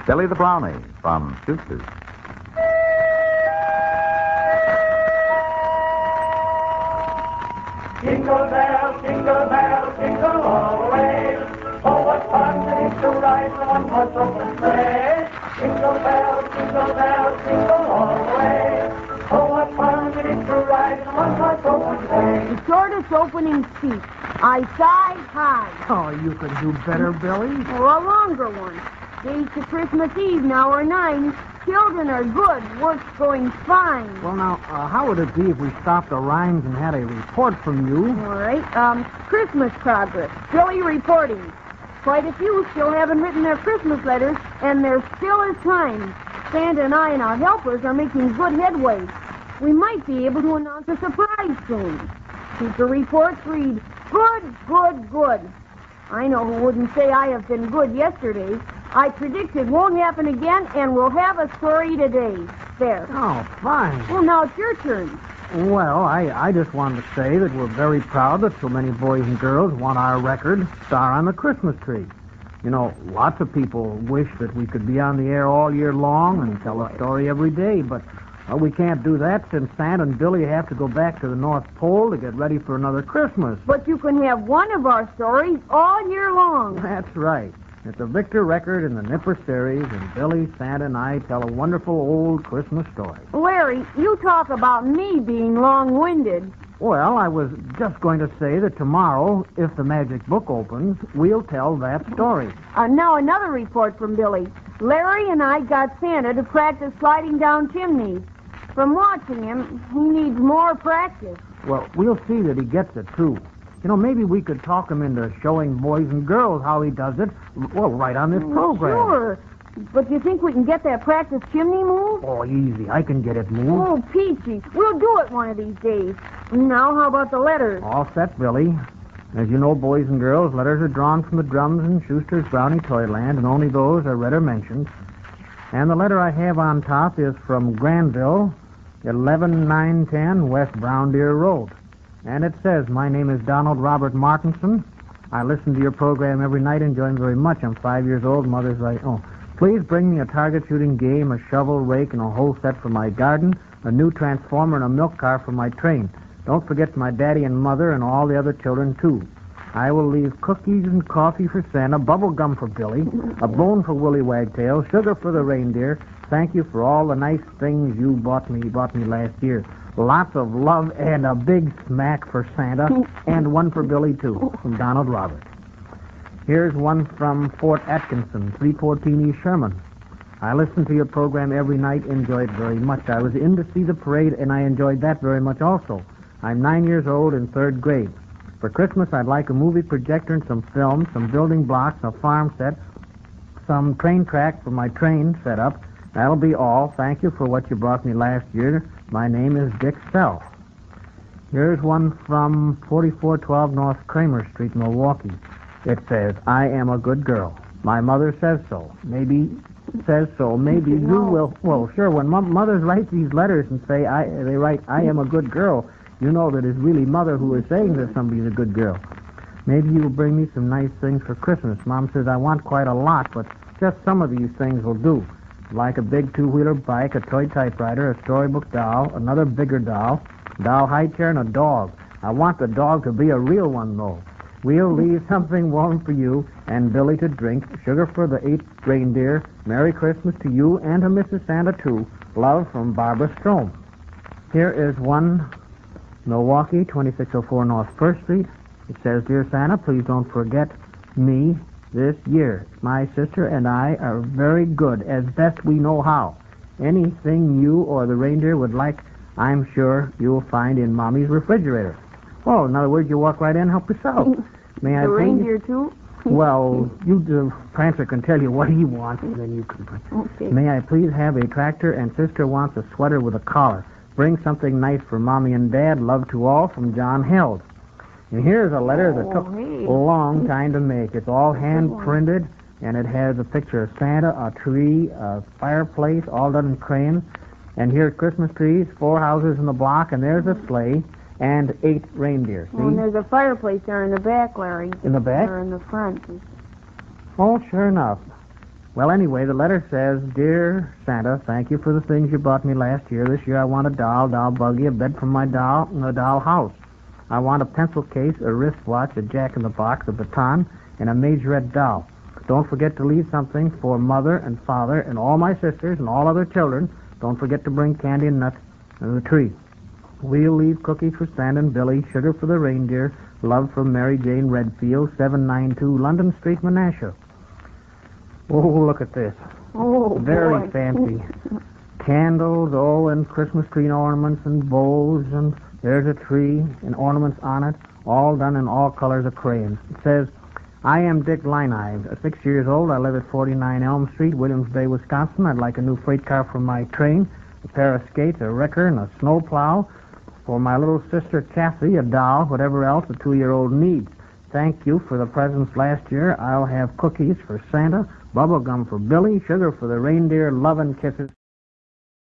Billy the Brownie from Schuster's. Jingle bells, jingle all the way. Oh, what fun it is to ride in one horse open sleigh. Jingle bells, jingle all the way. Oh, what fun it is to ride in one horse open sleigh. The shortest opening speech. I sigh high. Oh, you could do better, Billy. Or a longer one. Days to Christmas Eve now are 9. Children are good. Work's going fine. Well, now, how would it be if we stopped the rhymes and had a report from you? All right. Christmas progress. Billy reporting. Quite a few still haven't written their Christmas letters, and there still is time. Santa and I and our helpers are making good headway. We might be able to announce a surprise soon. Teacher reports read, good, good, good. I know who wouldn't say I have been good yesterday. I predict it won't happen again, and we'll have a story today. There. Oh, fine. Well, now it's your turn. Well, I just wanted to say that we're very proud that so many boys and girls want our record, Star on the Christmas Tree. You know, lots of people wish that we could be on the air all year long and tell a story every day, but we can't do that since Santa and Billy have to go back to the North Pole to get ready for another Christmas. But you can have one of our stories all year long. That's right. It's a Victor record in the Nipper series, and Billy, Santa, and I tell a wonderful old Christmas story. Larry, you talk about me being long-winded. Well, I was just going to say that tomorrow, if the magic book opens, we'll tell that story. Now another report from Billy. Larry and I got Santa to practice sliding down chimneys. From watching him, he needs more practice. Well, we'll see that he gets it, too. You know, maybe we could talk him into showing boys and girls how he does it, well, right on this program. Sure. But do you think we can get that practice chimney move? Oh, easy. I can get it moved. Oh, peachy. We'll do it one of these days. Now, how about the letters? All set, Billy. As you know, boys and girls, letters are drawn from the drums in Schuster's Brownie Toyland, and only those are read or mentioned. And the letter I have on top is from Granville, 11910 West Brown Deer Road. And it says, my name is Donald Robert Martinson. I listen to your program every night, enjoy it very much. I'm 5 years old. Mother's right. Oh, please bring me a target shooting game, a shovel, rake, and a whole set for my garden, a new transformer, and a milk car for my train. Don't forget my daddy and mother and all the other children, too. I will leave cookies and coffee for Santa, bubble gum for Billy, a bone for Willie Wagtail, sugar for the reindeer. Thank you for all the nice things you bought me last year. Lots of love and a big smack for Santa, and one for Billy, too, from Donald Roberts. Here's one from Fort Atkinson, 314 East Sherman. I listen to your program every night, enjoy it very much. I was in to see the parade, and I enjoyed that very much also. I'm 9 years old in 3rd grade. For Christmas, I'd like a movie projector and some film, some building blocks, a farm set, some train track for my train set up. That'll be all. Thank you for what you brought me last year. My name is Dick Self. Here's one from 4412 North Kramer Street, Milwaukee. It says, I am a good girl. My mother says so. Maybe says so. Maybe you will. Well, sure, when mothers write these letters and say, they write, I am a good girl, you know that it's really mother who is saying that somebody's a good girl. Maybe you will bring me some nice things for Christmas. Mom says I want quite a lot, but just some of these things will do. Like a big two-wheeler bike, a toy typewriter, a storybook doll, another bigger doll high chair, and a dog. I want the dog to be a real one, though. We'll leave something warm for you and Billy to drink, sugar for the 8 reindeer. Merry Christmas to you and to Mrs. Santa, too. Love from Barbara Strom. Here is one, Milwaukee, 2604 North 1st Street. It says, Dear Santa, please don't forget me this year. My sister and I are very good, as best we know how. Anything you or the reindeer would like, I'm sure you'll find in Mommy's refrigerator. Oh, in other words, you walk right in and help yourself. May I The reindeer, too? Well, the Prancer can tell you what he wants, and then you can... Okay. May I please have a tractor, and Sister wants a sweater with a collar. Bring something nice for Mommy and Dad. Love to all, from John Held. And here's a letter that took a long time to make. It's all hand-printed, and it has a picture of Santa, a tree, a fireplace, all done in crayon. And here's Christmas trees, 4 houses in the block, and there's a sleigh, and 8 reindeer. See? Oh, and there's a fireplace there in the back, Larry. In the back? Or in the front. Oh, sure enough. Well, anyway, the letter says, Dear Santa, thank you for the things you bought me last year. This year I want a doll buggy, a bed for my doll, and a doll house. I want a pencil case, a wristwatch, a jack-in-the-box, a baton, and a majorette doll. Don't forget to leave something for Mother and Father and all my sisters and all other children. Don't forget to bring candy and nuts to the tree. We'll leave cookies for Santa and Billy, sugar for the reindeer, love from Mary Jane Redfield, 792 London Street, Menasha. Oh, look at this. Oh, Very boy. fancy. Candles, and Christmas tree ornaments and bows, and there's a tree and ornaments on it, all done in all colors of crayons. It says, I am Dick Line-Eye, 6 years old. I live at 49 Elm Street, Williams Bay, Wisconsin. I'd like a new freight car for my train, a pair of skates, a wrecker, and a snow plow. For my little sister Kathy, a doll, whatever else a 2-year-old needs. Thank you for the presents last year. I'll have cookies for Santa, bubble gum for Billy, sugar for the reindeer, love and kisses.